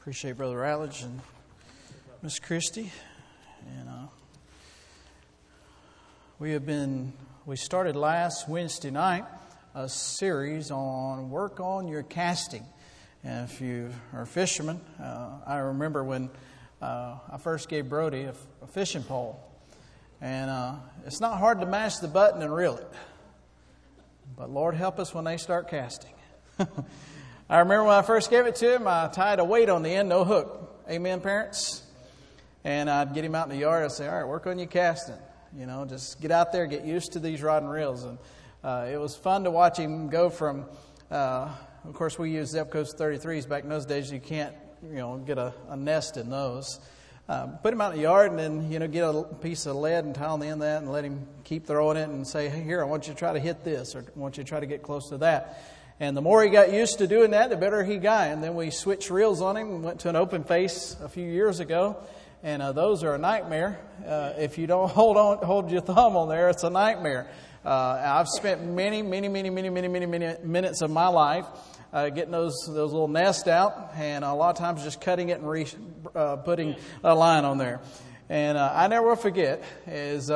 Appreciate Brother Rowledge and Miss Christie. And we started last Wednesday night a series on work on your casting. And if you are a fisherman, I remember when I first gave Brody a fishing pole. And it's not hard to mash the button and reel it. But Lord help us when they start casting. I remember when I first gave it to him, I tied a weight on the end, no hook. Amen, parents? And I'd get him out in the yard. I'd say, all right, work on your casting. You know, just get out there, get used to these rod and reels. And it was fun to watch him go from, of course, we used Zebco's 33s. Back in those days, you can't, get a nest in those. Put him out in the yard and then, get a piece of lead and tie on the end of that and let him keep throwing it and say, hey, here, I want you to try to hit this or I want you to try to get close to that. And the more he got used to doing that, the better he got. And then we switched reels on him and went to an open face a few years ago. And those are a nightmare. If you don't hold your thumb on there, it's a nightmare. I've spent many minutes of my life getting those little nests out, and a lot of times just cutting it and putting a line on there. And I never will forget is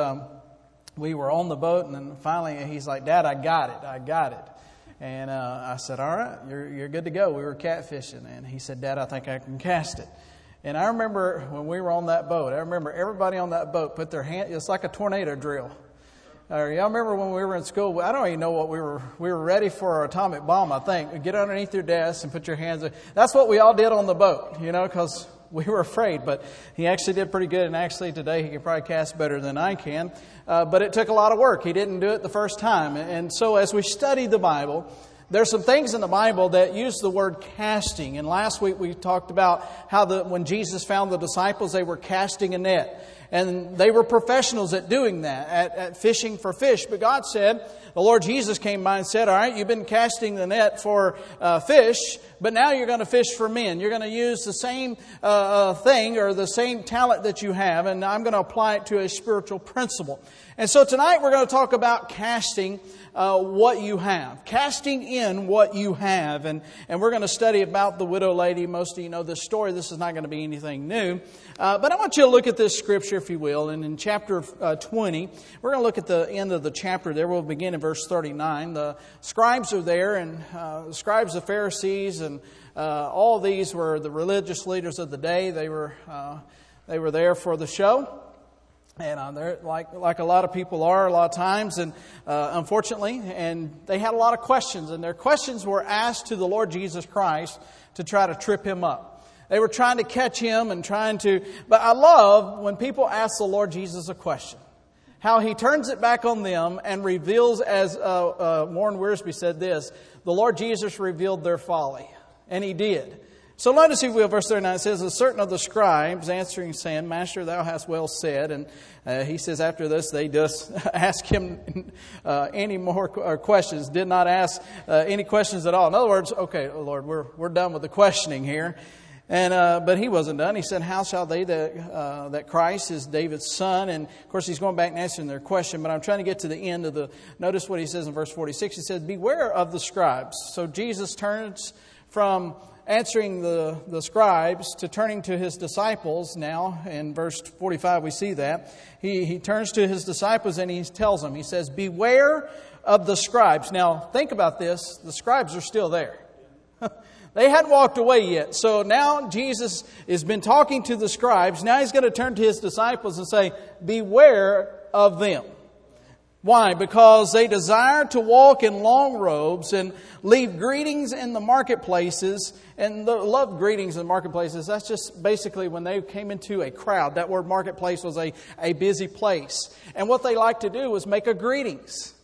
we were on the boat, and then finally he's like, Dad, I got it. And I said, all right, you're good to go. We were catfishing. And he said, Dad, I think I can cast it. And I remember when we were on that boat, everybody on that boat put their hand, it's like a tornado drill. Y'all remember when we were in school, I don't even know what we were ready for our atomic bomb, I think. We'd get underneath your desk and put your hands in. That's what we all did on the boat, because we were afraid. But he actually did pretty good. And actually today he can probably cast better than I can. But it took a lot of work. He didn't do it the first time. And so as we studied the Bible, there's some things in the Bible that use the word casting. And last week we talked about how when Jesus found the disciples, they were casting a net. And they were professionals at doing that, at fishing for fish. But God said, the Lord Jesus came by and said, all right, you've been casting the net for fish, but now you're going to fish for men. You're going to use the same thing or the same talent that you have, and I'm going to apply it to a spiritual principle. And so tonight we're going to talk about casting what you have. Casting in what you have. And we're going to study about the widow lady. Most of you know this story. This is not going to be anything new. But I want you to look at this scripture, if you will. And in chapter 20, we're going to look at the end of the chapter there. We'll begin in verse 39. The scribes are there, and the scribes, the Pharisees, and all these were the religious leaders of the day. They were there for the show. And they're like a lot of people are a lot of times, and unfortunately, and they had a lot of questions, and their questions were asked to the Lord Jesus Christ to try to trip him up. They were trying to catch him and but I love when people ask the Lord Jesus a question, how he turns it back on them and reveals, as Warren Wiersbe said this, the Lord Jesus revealed their folly, and he did. So let us see, verse 39 says, a certain of the scribes answering saying, Master, thou hast well said. And he says after this, they just ask him any more questions, did not ask any questions at all. In other words, okay, Lord, we're done with the questioning here. And but he wasn't done. He said, how shall they that Christ is David's son? And of course, he's going back and answering their question. But I'm trying to get to the end of notice what he says in verse 46. He says, beware of the scribes. So Jesus turns from answering the scribes to turning to his disciples now. In verse 45 we see that. He turns to his disciples and he tells them, he says, beware of the scribes. Now think about this. The scribes are still there. They hadn't walked away yet. So now Jesus has been talking to the scribes. Now he's going to turn to his disciples and say, beware of them. Why? Because they desire to walk in long robes and leave greetings in the marketplaces. And love greetings in marketplaces. That's just basically when they came into a crowd. That word marketplace was a busy place. And what they like to do was make a greetings.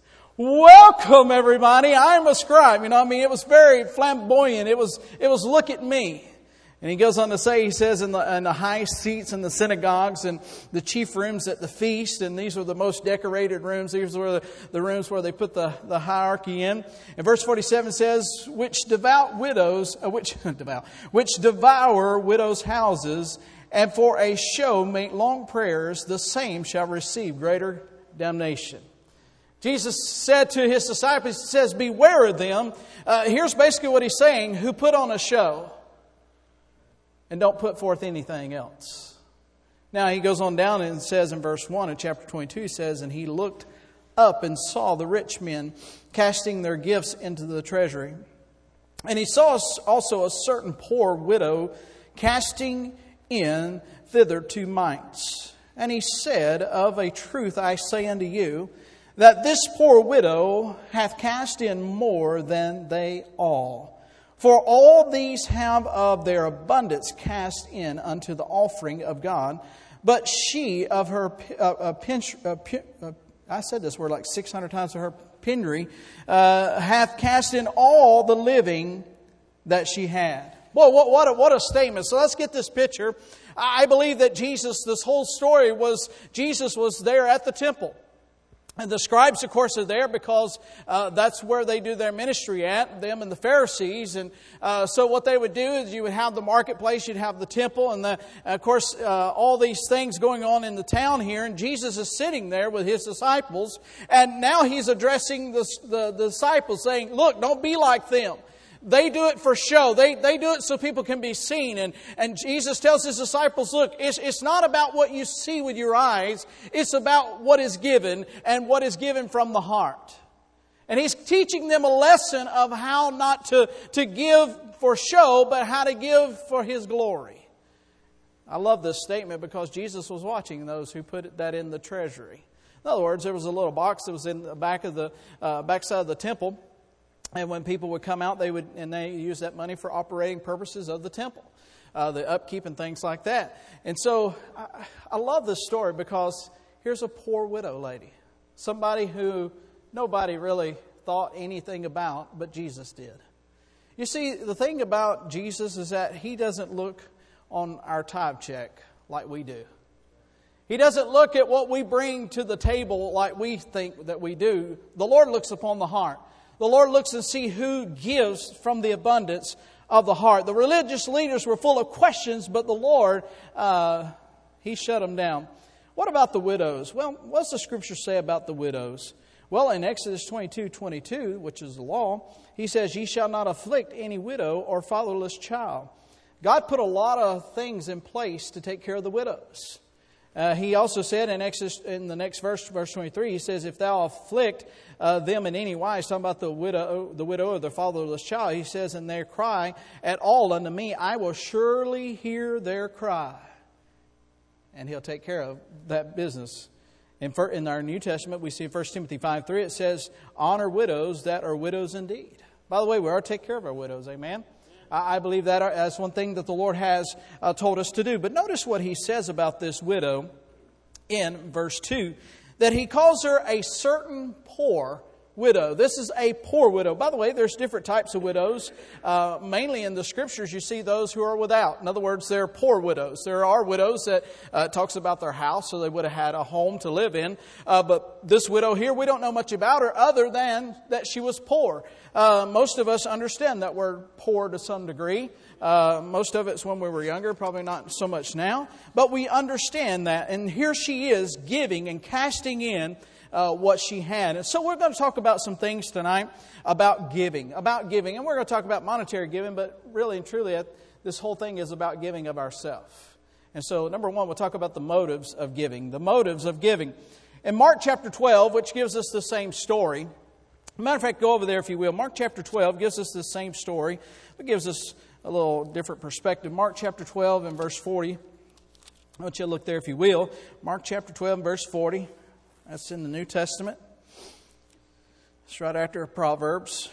Welcome everybody. I'm a scribe. It was very flamboyant. It was look at me. And he goes on to say, he says, in the high seats in the synagogues and the chief rooms at the feast, and these were the most decorated rooms. These were the rooms where they put the hierarchy in. And verse 47 says, which devour widows' houses, and for a show make long prayers, the same shall receive greater damnation. Jesus said to his disciples, he says, beware of them. Here's basically what he's saying, who put on a show. and don't put forth anything else. Now he goes on down and says in verse 1 of chapter 22, he says, and he looked up and saw the rich men casting their gifts into the treasury. And he saw also a certain poor widow casting in thither 2 mites. And he said, of a truth I say unto you, that this poor widow hath cast in more than they all. For all these have of their abundance cast in unto the offering of God. But she of her, I said this word like 600 times, of her penury, hath cast in all the living that she had. Boy, what a statement. So let's get this picture. I believe that this whole story was, Jesus was there at the temple. And the scribes, of course, are there because that's where they do their ministry at, them and the Pharisees. And so what they would do is you would have the marketplace, you'd have the temple, and of course all these things going on in the town here. And Jesus is sitting there with His disciples. And now He's addressing the disciples saying, look, don't be like them. They do it for show. They do it so people can be seen. And Jesus tells His disciples, look, it's not about what you see with your eyes. It's about what is given and what is given from the heart. And He's teaching them a lesson of how not to give for show, but how to give for His glory. I love this statement because Jesus was watching those who put that in the treasury. In other words, there was a little box that was in the backside of the temple. And when people would come out, they use that money for operating purposes of the temple, the upkeep and things like that. And so I love this story because here's a poor widow lady, somebody who nobody really thought anything about, but Jesus did. You see, the thing about Jesus is that He doesn't look on our tithe check like we do. He doesn't look at what we bring to the table like we think that we do. The Lord looks upon the heart. The Lord looks and sees who gives from the abundance of the heart. The religious leaders were full of questions, but the Lord, He shut them down. What about the widows? Well, what's the Scripture say about the widows? Well, in Exodus 22:22, which is the law, He says, ye shall not afflict any widow or fatherless child. God put a lot of things in place to take care of the widows. He also said in Exodus, in the next verse 23, He says, if thou afflict them in any wise, talking about the widow or the fatherless child, He says, in their cry at all unto me, I will surely hear their cry. And He'll take care of that business. In our New Testament, we see in 1 Timothy 5:3, it says, honor widows that are widows indeed. By the way, we are to take care of our widows, amen? I believe that as one thing that the Lord has told us to do. But notice what He says about this widow in verse 2, that He calls her a certain poor widow. This is a poor widow. By the way, there's different types of widows. Mainly in the Scriptures, you see those who are without. In other words, they're poor widows. There are widows that talks about their house, so they would have had a home to live in. But this widow here, we don't know much about her other than that she was poor. Most of us understand that word poor to some degree. Most of it's when we were younger, probably not so much now. But we understand that. And here she is giving and casting in what she had. And so we're going to talk about some things tonight about giving. And we're going to talk about monetary giving, but really and truly this whole thing is about giving of ourselves. And so number one, we'll talk about the motives of giving. The motives of giving. In Mark chapter 12, which gives us the same story. Matter of fact, go over there if you will. Mark chapter 12 gives us the same story. It gives us a little different perspective. Mark chapter 12 and verse 40. I want you to look there if you will. Mark chapter 12 and verse 40. That's in the New Testament. It's right after Proverbs.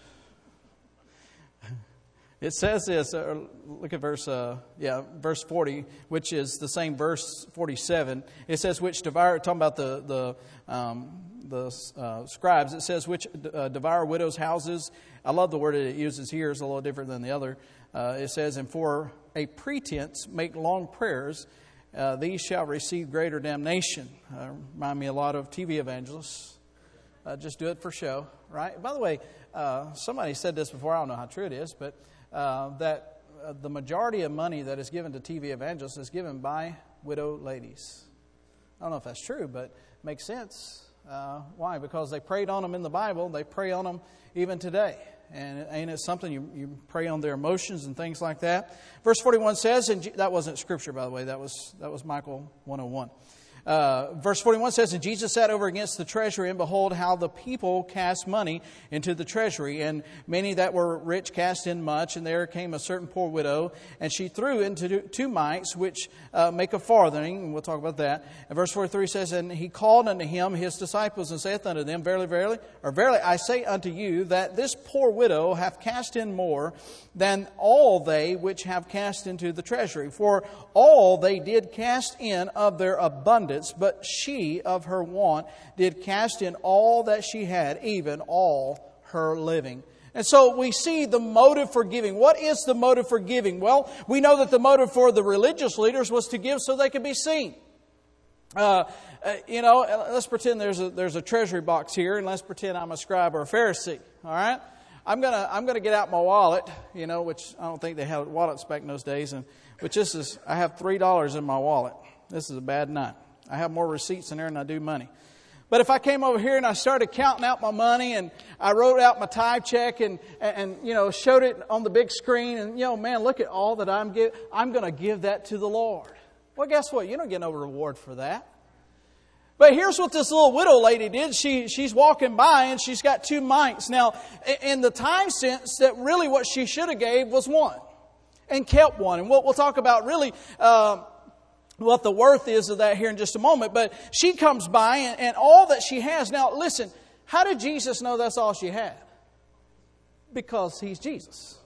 It says this. Look at verse 40, which is the same verse 47. It says, which devour. Talking about the scribes. It says, which devour widows' houses. I love the word it uses here. It's a little different than the other. It says, and for a pretense make long prayers. These shall receive greater damnation. Remind me a lot of TV evangelists. Just do it for show, right? By the way, somebody said this before. I don't know how true it is, but that the majority of money that is given to TV evangelists is given by widow ladies. I don't know if that's true, but it makes sense. Why? Because they prayed on them in the Bible. They pray on them even today. And ain't it something? You prey on their emotions and things like that. Verse 41 says, and that wasn't Scripture, by the way. That was Micah 101. Verse 41 says, and Jesus sat over against the treasury, and behold, how the people cast money into the treasury. And many that were rich cast in much. And there came a certain poor widow, and she threw into 2 mites, which make a farthing. And we'll talk about that. And verse 43 says, and he called unto him his disciples, and saith unto them, verily, I say unto you, that this poor widow hath cast in more than all they which have cast into the treasury. For all they did cast in of their abundance, but she of her want did cast in all that she had, even all her living. And so we see the motive for giving. What is the motive for giving? Well, we know that the motive for the religious leaders was to give so they could be seen. Let's pretend there's a treasury box here, and let's pretend I'm a scribe or a Pharisee. All right, I'm gonna get out my wallet, which I don't think they had wallets back in those days, I have $3 in my wallet. This is a bad night. I have more receipts in there than I do money. But if I came over here and I started counting out my money, and I wrote out my tithe check and showed it on the big screen, and man, look at all that I'm going to give that to the Lord. Well, guess what? You don't get no reward for that. But here's what this little widow lady did. She's walking by, and she's got 2 mites. Now, in the time sense, that really what she should have gave was 1, and kept 1. And we'll talk about really what the worth is of that here in just a moment. But she comes by, and all that she has. Now, listen, how did Jesus know that's all she had? Because He's Jesus.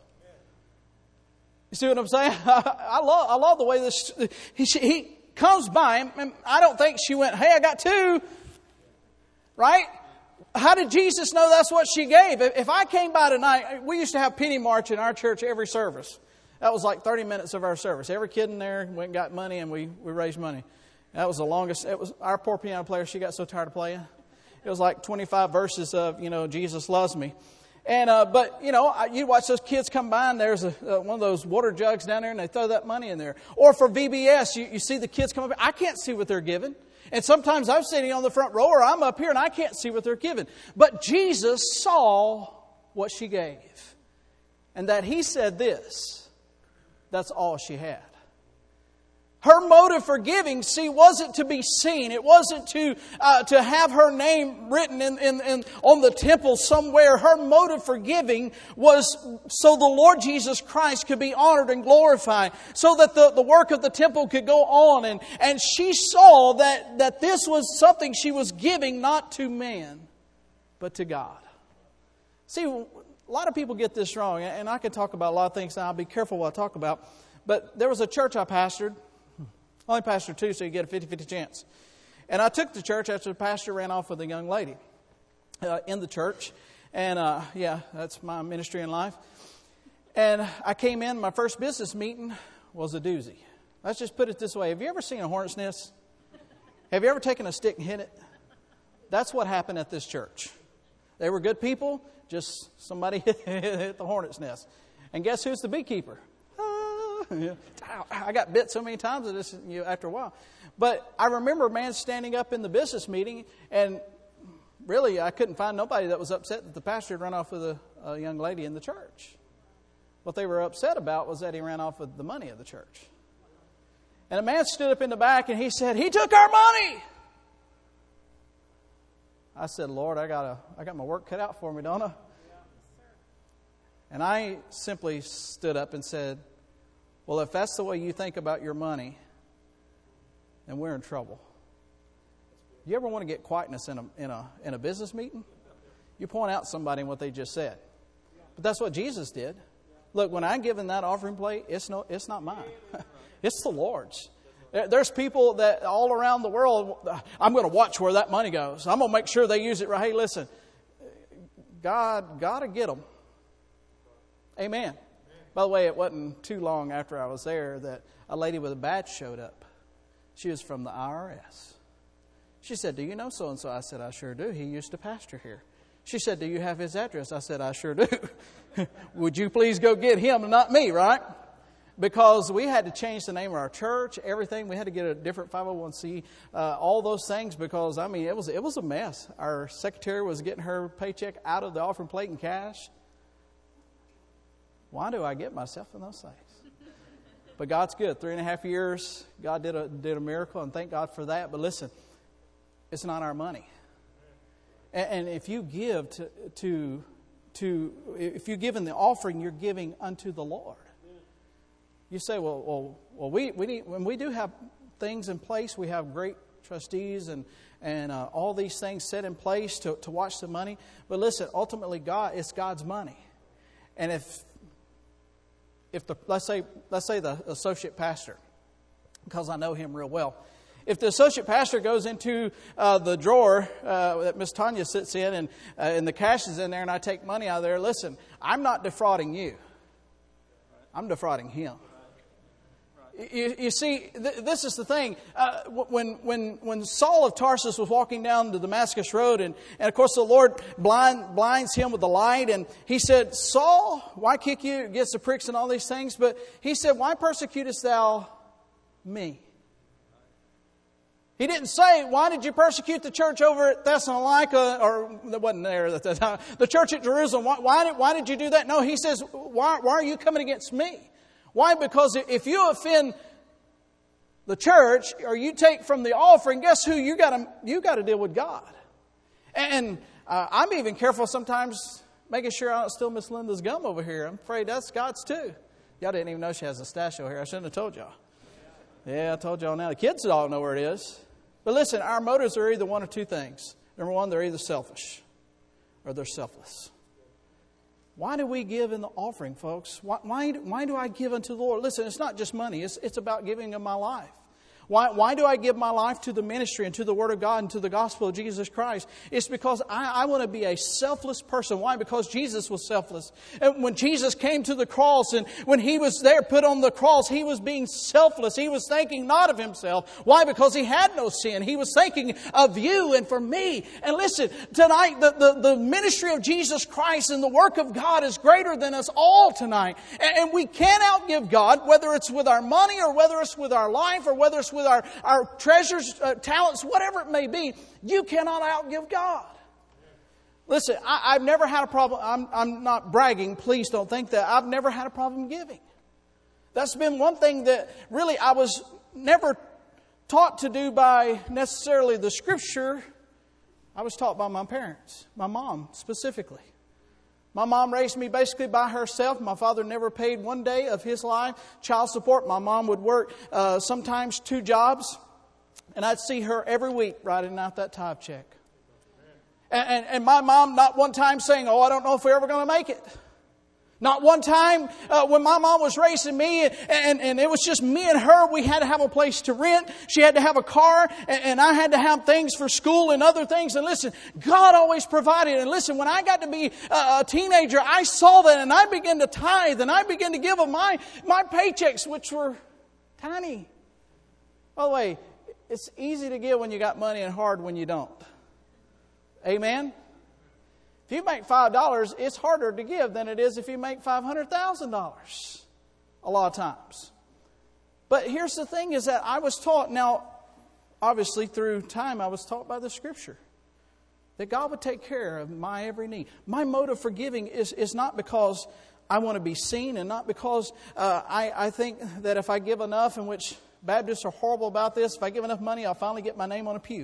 You see what I'm saying? I love the way this. He comes by, and I don't think she went, hey, I got 2. Right? How did Jesus know that's what she gave? If I came by tonight, we used to have penny march in our church every service. That was like 30 minutes of our service. Every kid in there went and got money, and we raised money. That was the longest. It was our poor piano player. She got so tired of playing. It was like 25 verses of, Jesus loves me. And you watch those kids come by, and there's one of those water jugs down there, and they throw that money in there. Or for VBS, you see the kids come up. I can't see what they're giving. And sometimes I'm sitting on the front row, or I'm up here, and I can't see what they're giving. But Jesus saw what she gave. And that He said this. That's all she had. Her motive for giving, wasn't to be seen. It wasn't to have her name written on the temple somewhere. Her motive for giving was so the Lord Jesus Christ could be honored and glorified, so that the work of the temple could go on. And she saw that this was something she was giving not to man, but to God. See, a lot of people get this wrong, and I can talk about a lot of things now. I'll be careful what I talk about. But there was a church I pastored. Only pastored 2, so you get a 50-50 chance. And I took the church after the pastor ran off with a young lady in the church. And that's my ministry in life. And I came in, my first business meeting was a doozy. Let's just put it this way. Have you ever seen a hornet's nest? Have you ever taken a stick and hit it? That's what happened at this church. They were good people. Just somebody hit the hornet's nest. And guess who's the beekeeper? I got bit so many times that this, after a while. But I remember a man standing up in the business meeting, and really I couldn't find nobody that was upset that the pastor had run off with a young lady in the church. What they were upset about was that he ran off with the money of the church. And a man stood up in the back, and he said, "He took our money." I said, "Lord, I got my work cut out for me, don't I?" And I simply stood up and said, "Well, if that's the way you think about your money, then we're in trouble." You ever want to get quietness in a business meeting? You point out somebody and what they just said. But that's what Jesus did. Look, when I'm giving that offering plate, it's not mine. It's the Lord's. There's people that all around the world, I'm going to watch where that money goes. I'm going to make sure they use it right. Hey, listen, God got to get them. Amen. By the way, it wasn't too long after I was there that a lady with a badge showed up. She was from the IRS. She said, "Do you know so-and-so?" I said, "I sure do. He used to pastor here." She said, "Do you have his address?" I said, "I sure do." "Would you please go get him and not me," right? Because we had to change the name of our church, everything. We had to get a different 501c, all those things, because, it was a mess. Our secretary was getting her paycheck out of the offering plate in cash. Why do I get myself in those things? But God's good. 3.5 years, God did a miracle, and thank God for that. But listen, it's not our money. And if you give if you give in the offering, you're giving unto the Lord. You say, well, we need, when we do have things in place, we have great trustees and all these things set in place to watch the money. But listen, ultimately, it's God's money. And if let's say the associate pastor, because I know him real well, if the associate pastor goes into the drawer that Miss Tanya sits in and the cash is in there and I take money out of there, listen, I'm not defrauding you. I'm defrauding him. You see, this is the thing. When Saul of Tarsus was walking down the Damascus Road, and of course the Lord blinds him with the light, and he said, Saul, why kick you against the pricks and all these things? But he said, why persecutest thou me? He didn't say, why did you persecute the church over at Thessalonica, or that wasn't there at the time, the church at Jerusalem? Why did you do that? No, he says, why are you coming against me? Why? Because if you offend the church or you take from the offering, guess who? You got to deal with God. And I'm even careful sometimes making sure I don't steal Miss Linda's gum over here. I'm afraid that's God's too. Y'all didn't even know she has a stash over here. I shouldn't have told y'all. Yeah, I told y'all now. The kids all know where it is. But listen, our motives are either one of two things. Number one, they're either selfish or they're selfless. Why do we give in the offering, folks? Why do I give unto the Lord? Listen, it's not just money. It's about giving of my life. Why do I give my life to the ministry and to the Word of God and to the gospel of Jesus Christ? It's because I want to be a selfless person. Why? Because Jesus was selfless. And when Jesus came to the cross and when He was there put on the cross, He was being selfless. He was thinking not of Himself. Why? Because He had no sin. He was thinking of you and for me. And listen, tonight the ministry of Jesus Christ and the work of God is greater than us all tonight. And we can't outgive God, whether it's with our money or whether it's with our life or whether it's with our treasures, talents, whatever it may be. You cannot outgive God. Listen, I've never had a problem. I'm not bragging. Please don't think that. I've never had a problem giving. That's been one thing that really I was never taught to do by necessarily the Scripture. I was taught by my parents, my mom specifically. My mom raised me basically by herself. My father never paid one day of his life child support. My mom would work sometimes 2 jobs. And I'd see her every week writing out that tithe check. And my mom not one time saying, oh, I don't know if we're ever going to make it. Not one time when my mom was raising me and it was just me and her, we had to have a place to rent. She had to have a car and I had to have things for school and other things. And listen, God always provided. And listen, when I got to be a teenager, I saw that and I began to tithe and I began to give of my paychecks, which were tiny. By the way, it's easy to give when you got money and hard when you don't. Amen? If you make $5, it's harder to give than it is if you make $500,000 a lot of times. But here's the thing is that I was taught, now obviously through time I was taught by the Scripture, that God would take care of my every need. My motive for giving is not because I want to be seen and not because I think that if I give enough, in which Baptists are horrible about this, if I give enough money I'll finally get my name on a pew.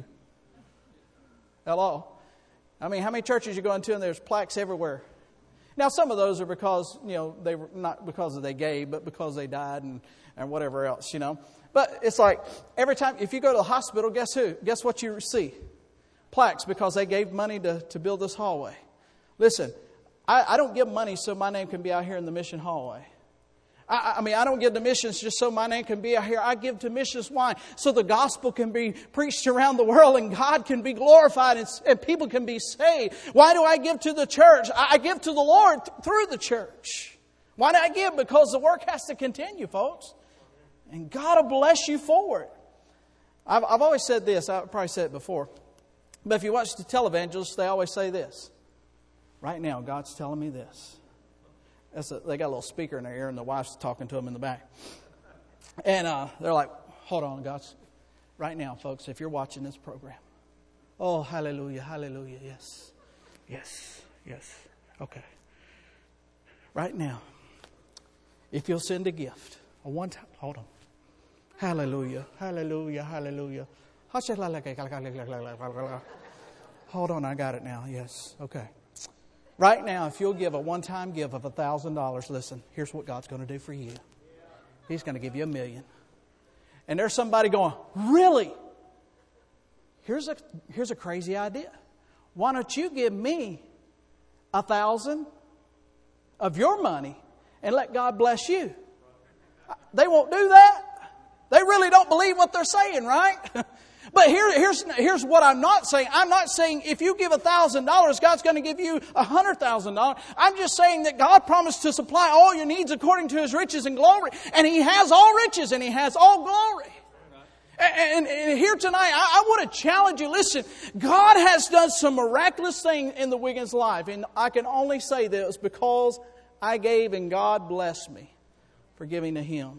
Hello? I mean, how many churches you go into and there's plaques everywhere? Now, some of those are because, they were not because they gave, but because they died and whatever else, But it's like every time, if you go to the hospital, guess who? Guess what you see? Plaques because they gave money to build this hallway. Listen, I don't give money so my name can be out here in the mission hallway. I don't give to missions just so my name can be out here. I give to missions. Why? So the gospel can be preached around the world and God can be glorified and people can be saved. Why do I give to the church? I give to the Lord through the church. Why do I give? Because the work has to continue, folks. And God will bless you for it. I've always said this. I've probably said it before. But if you watch the televangelists, they always say this. Right now, God's telling me this. They got a little speaker in their ear and the wife's talking to them in the back. And they're like, hold on, God's right now, folks, if you're watching this program. Oh, hallelujah, hallelujah, yes. Yes, yes. Okay. Right now, If you'll send a gift, a one-time, hold on. Hallelujah, hallelujah, hallelujah. Hold on, I got it now. Yes, okay. Right now, if you'll give a one-time give of $1,000, listen, here's what God's going to do for you. He's going to give you $1 million. And there's somebody going, really? Here's a crazy idea. Why don't you give me $1,000 of your money and let God bless you? They won't do that. They really don't believe what they're saying, right? But here's what I'm not saying. I'm not saying if you give $1,000, God's going to give you $100,000. I'm just saying that God promised to supply all your needs according to His riches and glory. And He has all riches and He has all glory. And here tonight, I want to challenge you. Listen, God has done some miraculous things in the Wiggins' life. And I can only say that it was because I gave and God blessed me for giving to Him.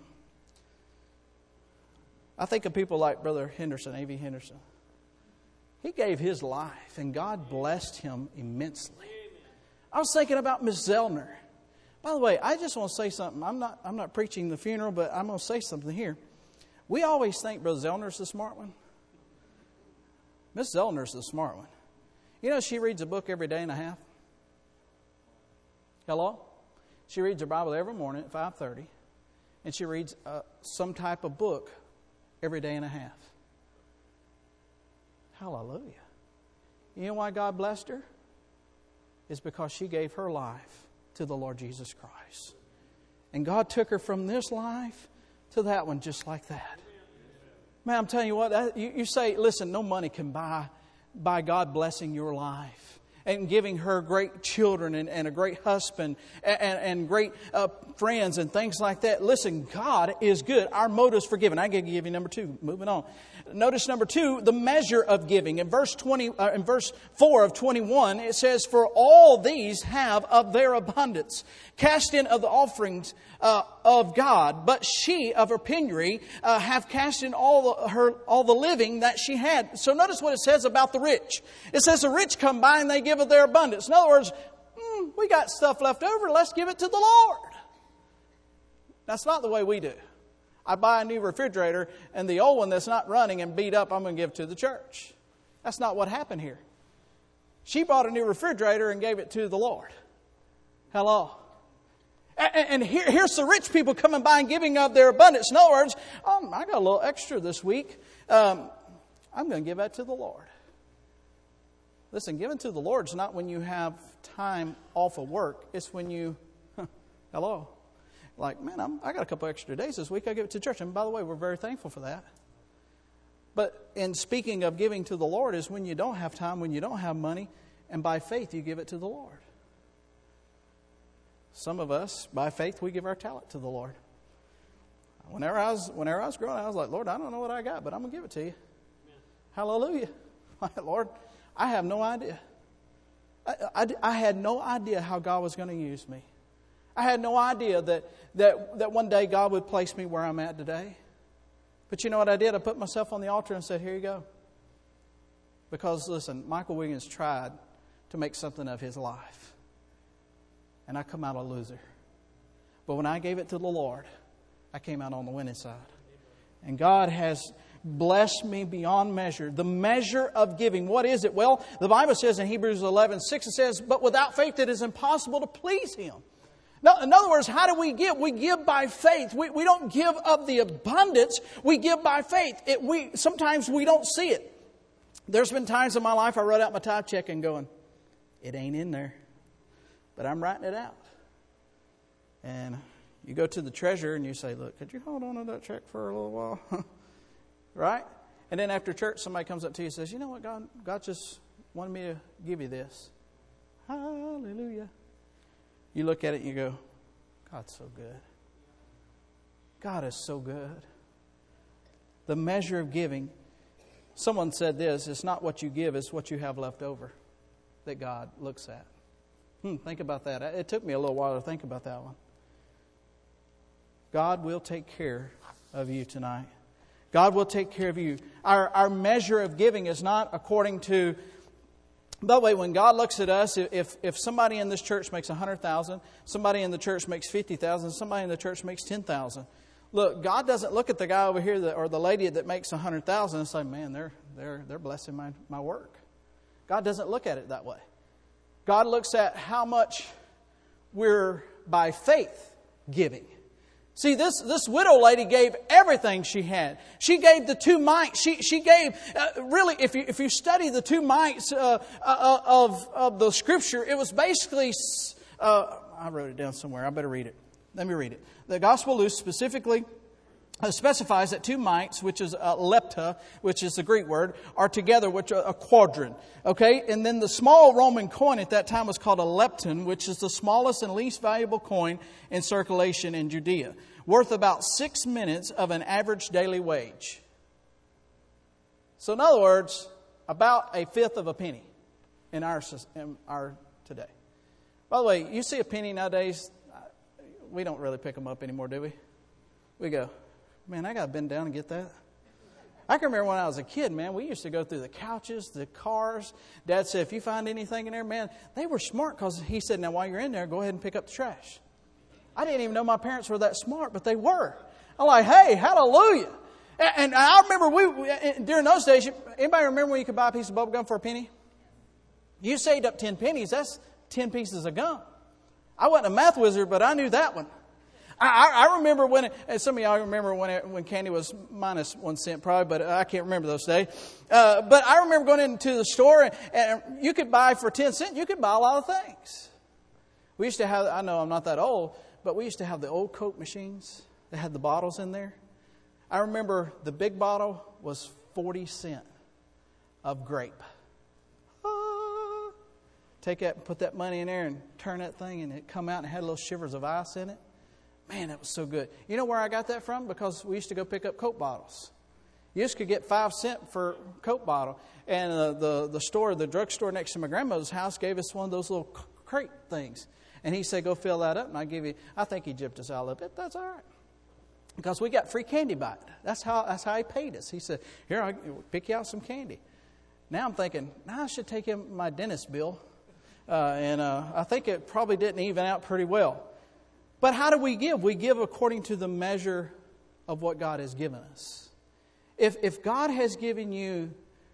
I think of people like Brother Henderson, A.V. Henderson. He gave his life and God blessed him immensely. I was thinking about Miss Zellner. By the way, I just want to say something. I'm not preaching the funeral, but I'm going to say something here. We always think Brother Zellner's the smart one. Miss Zellner's the smart one. You know, she reads a book every day and a half. Hello? She reads her Bible every morning at 5:30. And she reads some type of book every day and a half. Hallelujah. You know why God blessed her? It's because she gave her life to the Lord Jesus Christ. And God took her from this life to that one just like that. Man, I'm telling you what, you say, listen, no money can buy God blessing your life and giving her great children and a great husband and great friends and things like that. Listen, God is good. Our motives for giving. I can give you number 2. Moving on. Notice number 2, the measure of giving. In verse 4 of 21, it says, "For all these have of their abundance cast in of the offerings of God, but she of her penury have cast in all the living that she had." So notice what it says about the rich. It says the rich come by and they give of their abundance. In other words, we got stuff left over. Let's give it to the Lord. That's not the way we do. I buy a new refrigerator and the old one that's not running and beat up, I'm going to give to the church. That's not what happened here. She bought a new refrigerator and gave it to the Lord. Hello. And here's the rich people coming by and giving of their abundance. In other words, I got a little extra this week. I'm going to give that to the Lord. Listen, giving to the Lord is not when you have time off of work. It's when you, hello. Like, man, I got a couple extra days this week. I give it to church. And by the way, we're very thankful for that. But in speaking of giving to the Lord is when you don't have time, when you don't have money, and by faith you give it to the Lord. Some of us, by faith, we give our talent to the Lord. Whenever I was growing up, I was like, Lord, I don't know what I got, but I'm going to give it to you. Amen. Hallelujah. Lord, I have no idea. I had no idea how God was going to use me. I had no idea that one day God would place me where I'm at today. But you know what I did? I put myself on the altar and said, here you go. Because, listen, Michael Wiggins tried to make something of his life. And I come out a loser. But when I gave it to the Lord, I came out on the winning side. And God has blessed me beyond measure. The measure of giving. What is it? Well, the Bible says in Hebrews 11:6, it says, but without faith it is impossible to please Him. Now, in other words, how do we give? We give by faith. We don't give of the abundance. We give by faith. Sometimes we don't see it. There's been times in my life I wrote out my tithe check and going, it ain't in there. But I'm writing it out. And you go to the treasurer and you say, look, could you hold on to that check for a little while? Right? And then after church, somebody comes up to you and says, you know what, God just wanted me to give you this. Hallelujah. You look at it and you go, God's so good. God is so good. The measure of giving. Someone said this, it's not what you give, it's what you have left over that God looks at. Think about that. It took me a little while to think about that one. God will take care of you tonight. God will take care of you. Our measure of giving is not according to By the way, when God looks at us, if somebody in this church makes 100,000, somebody in the church makes 50,000, somebody in the church makes 10,000, look, God doesn't look at the guy over here or the lady that makes 100,000 and say, man, they're blessing my work. God doesn't look at it that way. God looks at how much we're by faith giving. See, this widow lady gave everything she had. She gave the 2 mites. She gave, really, if you study the 2 mites of the Scripture, it was basically, I wrote it down somewhere. I better read it. Let me read it. The Gospel of Luke specifically specifies that 2 mites, which is lepta, which is the Greek word, are together, which are a quadrant. Okay? And then the small Roman coin at that time was called a lepton, which is the smallest and least valuable coin in circulation in Judea, worth about 6 minutes of an average daily wage. So in other words, about a fifth of a penny in our today. By the way, you see a penny nowadays, we don't really pick them up anymore, do we? We go, man, I got to bend down and get that. I can remember when I was a kid, man, we used to go through the couches, the cars. Dad said, if you find anything in there, man, they were smart because he said, now while you're in there, go ahead and pick up the trash. I didn't even know my parents were that smart, but they were. I'm like, hey, hallelujah. And I remember during those days, anybody remember when you could buy a piece of bubble gum for a penny? You saved up 10 pennies, that's 10 pieces of gum. I wasn't a math wizard, but I knew that one. I remember and some of y'all remember when candy was minus 1 cent probably, but I can't remember those days. But I remember going into the store and you could buy for 10 cents, you could buy a lot of things. We used to have, I know I'm not that old, but we used to have the old Coke machines that had the bottles in there. I remember the big bottle was 40 cents of grape. Take that and put that money in there and turn that thing and it come out and it had little shivers of ice in it. Man, that was so good. You know where I got that from? Because we used to go pick up Coke bottles. You used to get 5 cents for Coke bottle. And the drugstore next to my grandmother's house gave us one of those little crate things. And he said, go fill that up and I think he gypped us all of it. That's all right. Because we got free candy by it. That's how he paid us. He said, here, I'll pick you out some candy. Now I'm thinking, I should take him my dentist bill. And I think it probably didn't even out pretty well. But how do we give? We give according to the measure of what God has given us. If God has given you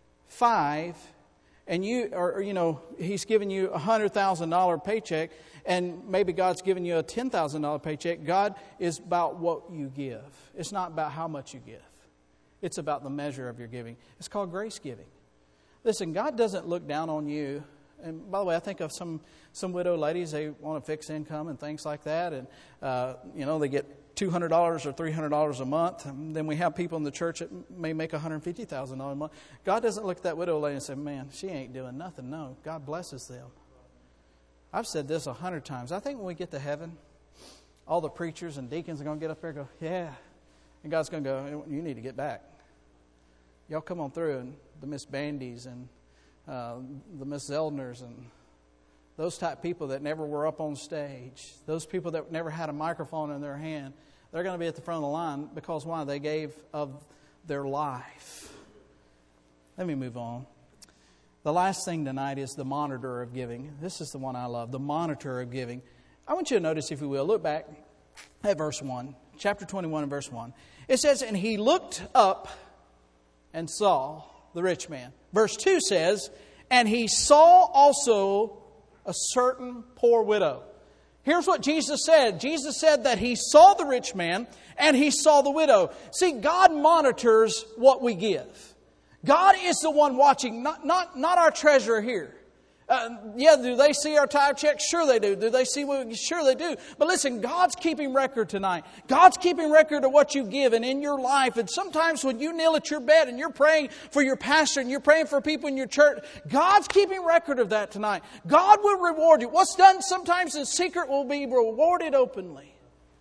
5 and He's given you a $100,000 paycheck and maybe God's given you a $10,000 paycheck, God is about what you give. It's not about how much you give. It's about the measure of your giving. It's called grace giving. Listen, God doesn't look down on you. And by the way, I think of some widow ladies, they want a fixed income and things like that. And, they get $200 or $300 a month. And then we have people in the church that may make $150,000 a month. God doesn't look at that widow lady and say, man, she ain't doing nothing. No, God blesses them. I've said this 100 times. I think when we get to heaven, all the preachers and deacons are going to get up there and go, yeah. And God's going to go, you need to get back. Y'all come on through. And the Miss Bandys and the Miss Zeldners and those type people that never were up on stage, those people that never had a microphone in their hand, they're going to be at the front of the line because why? They gave of their life. Let me move on. The last thing tonight is the monitor of giving. This is the one I love, the monitor of giving. I want you to notice, if you will, look back at verse 1, chapter 21 and verse 1. It says, and he looked up and saw the rich man. Verse 2 says, and he saw also a certain poor widow. Here's what Jesus said. Jesus said that he saw the rich man and he saw the widow. See, God monitors what we give. God is the one watching, not our treasurer here. Do they see our tithe checks? Sure they do. Do they see what? Sure they do. But listen, God's keeping record tonight. God's keeping record of what you give and in your life. And sometimes when you kneel at your bed and you're praying for your pastor and you're praying for people in your church, God's keeping record of that tonight. God will reward you. What's done sometimes in secret will be rewarded openly.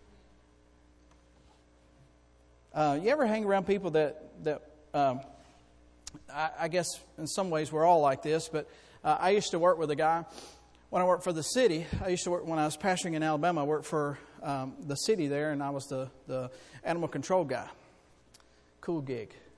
You ever hang around people that I guess in some ways we're all like this, but I used to work with a guy when I worked for the city. I used to work when I was pastoring in Alabama. I worked for the city there, and I was the animal control guy. Cool gig.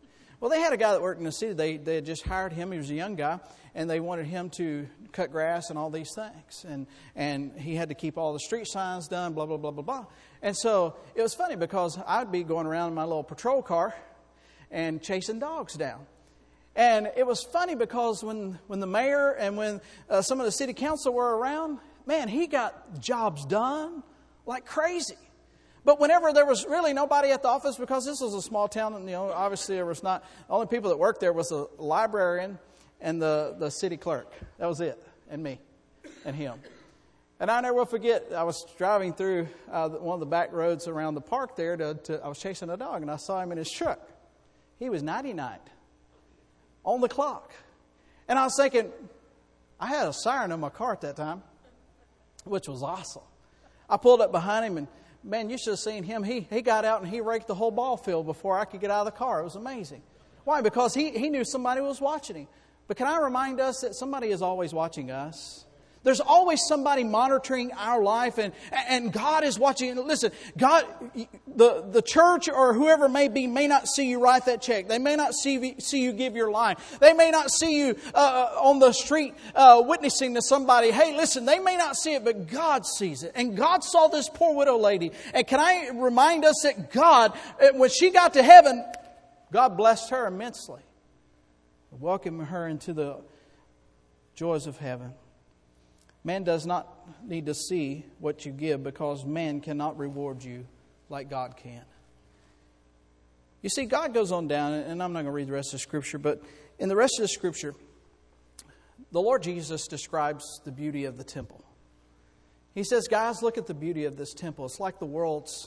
Well, they had a guy that worked in the city. They had just hired him. He was a young guy, and they wanted him to cut grass and all these things. And he had to keep all the street signs done, blah, blah, blah, blah, blah. And so it was funny because I'd be going around in my little patrol car and chasing dogs down. And it was funny because when the mayor and when some of the city council were around, man, he got jobs done like crazy. But whenever there was really nobody at the office, because this was a small town, and obviously there was not, the only people that worked there was the librarian and the city clerk. That was it, and me, and him. And I never will forget, I was driving through one of the back roads around the park there. I was chasing a dog, and I saw him in his truck. He was 99 on the clock. And I was thinking, I had a siren in my car at that time, which was awesome. I pulled up behind him, and man, you should have seen him. He got out and he raked the whole ball field before I could get out of the car. It was amazing. Why? Because he knew somebody was watching him. But can I remind us that somebody is always watching us? There's always somebody monitoring our life, and God is watching. Listen, God, the church or whoever may be may not see you write that check. They may not see you give your life. They may not see you on the street witnessing to somebody. Hey, listen, they may not see it, but God sees it. And God saw this poor widow lady. And can I remind us that God, when she got to heaven, God blessed her immensely, welcoming her into the joys of heaven. Man does not need to see what you give because man cannot reward you like God can. You see, God goes on down, and I'm not going to read the rest of the Scripture, but in the rest of the Scripture, the Lord Jesus describes the beauty of the temple. He says, guys, look at the beauty of this temple. It's like the world's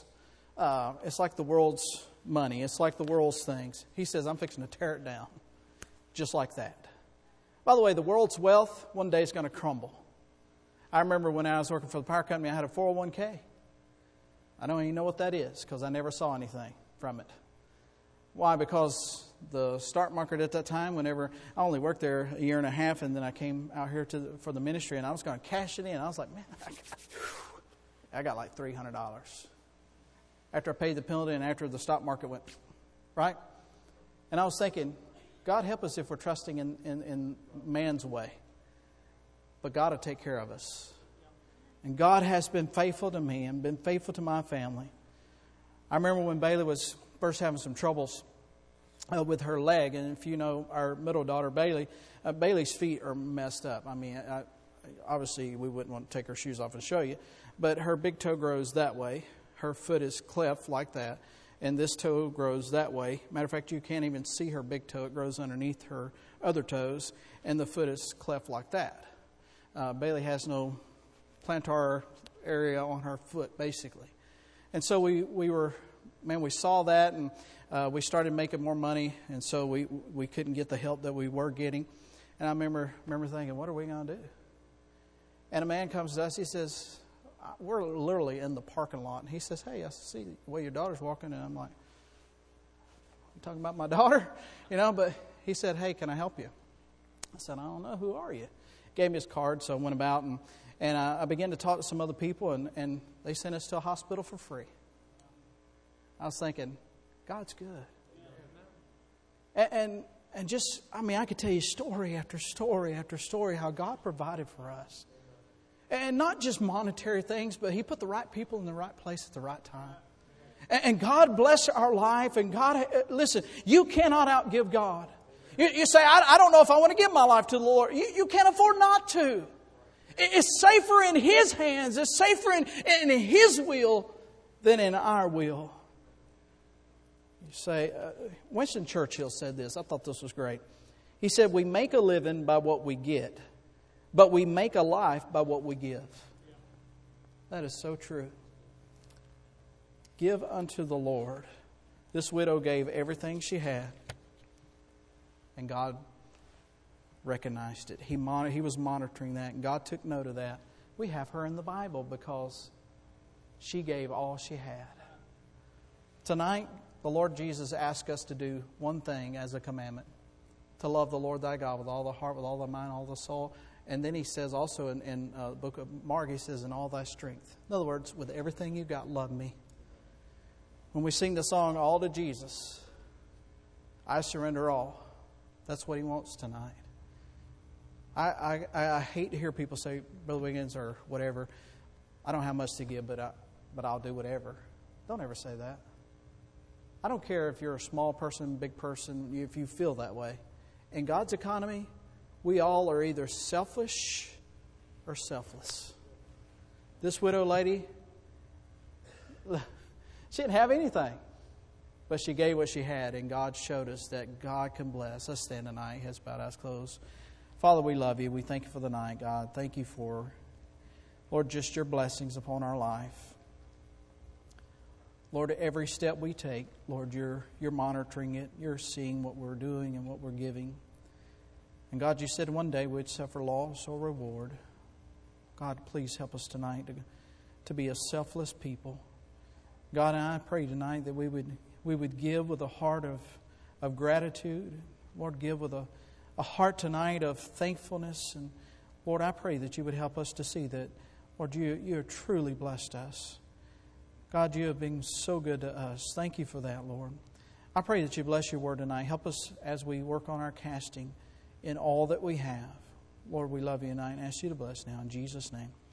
money. It's like the world's things. He says, I'm fixing to tear it down just like that. By the way, the world's wealth one day is going to crumble. I remember when I was working for the power company, I had a 401k. I don't even know what that is because I never saw anything from it. Why? Because the stock market at that time, whenever I only worked there a year and a half, and then I came out here for the ministry, and I was going to cash it in. I was like, man, I got like $300 after I paid the penalty and after the stock market went, right? And I was thinking, God help us if we're trusting in man's way. But God will take care of us. And God has been faithful to me and been faithful to my family. I remember when Bailey was first having some troubles with her leg. And if you know our middle daughter, Bailey, Bailey's feet are messed up. I mean, obviously we wouldn't want to take her shoes off and show you. But her big toe grows that way. Her foot is cleft like that. And this toe grows that way. Matter of fact, you can't even see her big toe. It grows underneath her other toes. And the foot is cleft like that. Bailey has no plantar area on her foot, basically. And so we saw that, and we started making more money, and so we couldn't get the help that we were getting. And I remember thinking, what are we going to do? And a man comes to us, he says, we're literally in the parking lot, and he says, hey, I see the way your daughter's walking, and I'm like, you talking about my daughter? But he said, hey, can I help you? I said, I don't know, who are you? Gave me his card, so I went about and I began to talk to some other people, and they sent us to a hospital for free. I was thinking, God's good. And just, I could tell you story after story after story how God provided for us. And not just monetary things, but He put the right people in the right place at the right time. And God bless our life, and God, listen, you cannot outgive God. You say, I don't know if I want to give my life to the Lord. You can't afford not to. It's safer in His hands. It's safer in His will than in our will. You say, Winston Churchill said this. I thought this was great. He said, we make a living by what we get, but we make a life by what we give. That is so true. Give unto the Lord. This widow gave everything she had. And God recognized it. He was monitoring that, and God took note of that. We have her in the Bible because she gave all she had. Tonight, the Lord Jesus asked us to do one thing as a commandment. To love the Lord thy God with all the heart, with all the mind, all the soul. And then He says also in the book of Mark, He says, in all thy strength. In other words, with everything you got, love me. When we sing the song, All to Jesus, I surrender all. That's what He wants tonight. I hate to hear people say, Brother Wiggins or whatever, I don't have much to give, but I'll do whatever. Don't ever say that. I don't care if you're a small person, big person, if you feel that way. In God's economy, we all are either selfish or selfless. This widow lady, she didn't have anything, but she gave what she had, and God showed us that God can bless. Let's stand tonight, heads bowed, eyes closed. Father, we love You. We thank You for the night, God. Thank You for, Lord, just Your blessings upon our life. Lord, every step we take, Lord, You're monitoring it. You're seeing what we're doing and what we're giving. And God, You said one day we'd suffer loss or reward. God, please help us tonight to be a selfless people. God, and I pray tonight that we would give with a heart of gratitude. Lord, give with a heart tonight of thankfulness. And Lord, I pray that You would help us to see that, Lord, You have truly blessed us. God, You have been so good to us. Thank You for that, Lord. I pray that You bless Your word tonight. Help us as we work on our casting in all that we have. Lord, we love You tonight and ask You to bless now in Jesus' name.